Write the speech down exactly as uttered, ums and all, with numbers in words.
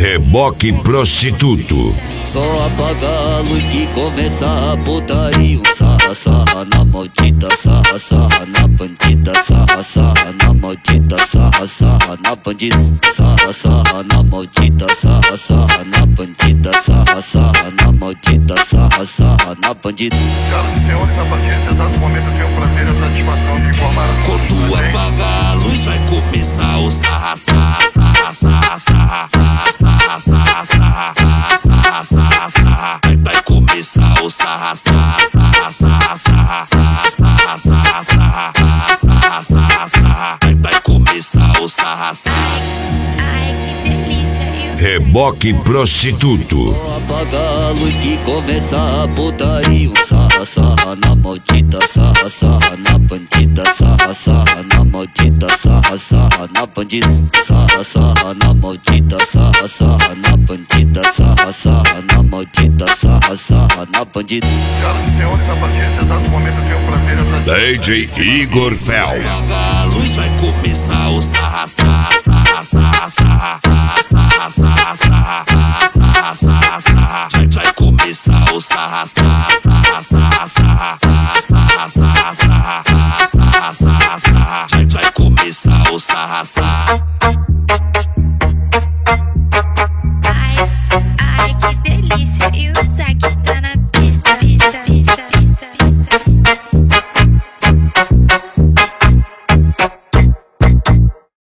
Reboque prostituto. Só apaga a luz que começa a putaria. Sarra, sarra na maldita, sarra, sarra na bandida. Sarra, sarra na maldita, sarra, sarra na bandida. Sarra, sarra na maldita, sarra, sarra na bandida. Sarra, sarra na maldita, sarra, sarra na bandida. Senhoras e senhores, a partir desse exato momento eu tenho o prazer e a satisfação de informar a todos. Quando apaga a luz vai começar o sarra, sarra, sarra, sarra, sarra, sarra, sarra, sarra, sarra, sarra, sarra, sarra. Vai, vai começar o sarra, sarra, sarra, sarra, sarra, sarra, sarra, sarra, sarra, sarra, sarra, sarra. Vai, vai começar o sarra, sarra. Ai, que delícia. Reboque prostituto. Só apaga a luz que começa a putaria. Sarra, sarra na maldita, sarra, sarra na bandida. Sarra, sarra na maldita, sarra, sarra na bandida. Sarra, sarra na maldita, sarra, sarra na bandida. Sarra, sarra na maldita, sarra, sarra na bandida. Senhoras e senhores, a partir desse exato momento eu tenho o prazer e a satisfação. D J Igor Fel. Apaga a luz vai começar o sarra, sarra, sarra, sarra, sarra, sarra, sarra, sarra, sarra, sarra, sarra, sarra. Vai, vai começar o sarra, sarra, sarra, sarra, sarra, sarra, sarra, sarra, sarra, sarra, sarra, sarra. Vai, vai começar o sarra, sarra.